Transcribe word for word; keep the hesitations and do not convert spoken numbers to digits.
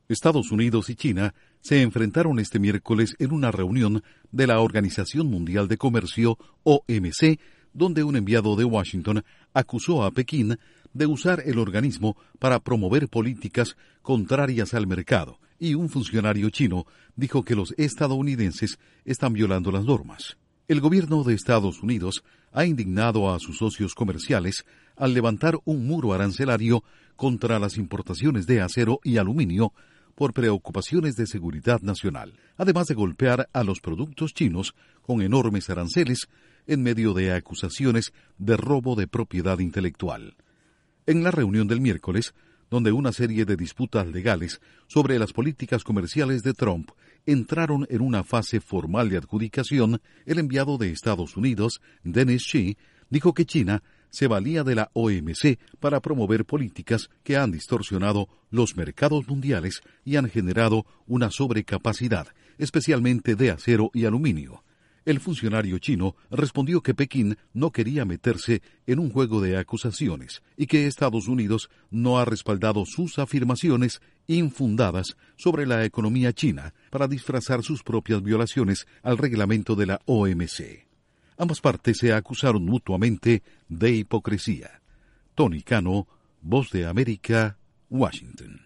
Estados Unidos y China se enfrentaron este miércoles en una reunión de la Organización Mundial de Comercio, O M C, donde un enviado de Washington acusó a Pekín de usar el organismo para promover políticas contrarias al mercado, y un funcionario chino dijo que los estadounidenses están violando las normas. El gobierno de Estados Unidos ha indignado a sus socios comerciales al levantar un muro arancelario contra las importaciones de acero y aluminio por preocupaciones de seguridad nacional, además de golpear a los productos chinos con enormes aranceles en medio de acusaciones de robo de propiedad intelectual. En la reunión del miércoles, donde una serie de disputas legales sobre las políticas comerciales de Trump entraron en una fase formal de adjudicación, el enviado de Estados Unidos, Denis Shih, dijo que China se valía de la O M C para promover políticas que han distorsionado los mercados mundiales y han generado una sobrecapacidad, especialmente de acero y aluminio. El funcionario chino respondió que Pekín no quería meterse en un juego de acusaciones y que Estados Unidos no ha respaldado sus afirmaciones infundadas sobre la economía china para disfrazar sus propias violaciones al reglamento de la O M C. Ambas partes se acusaron mutuamente de hipocresía. Tony Cano, Voz de América, Washington.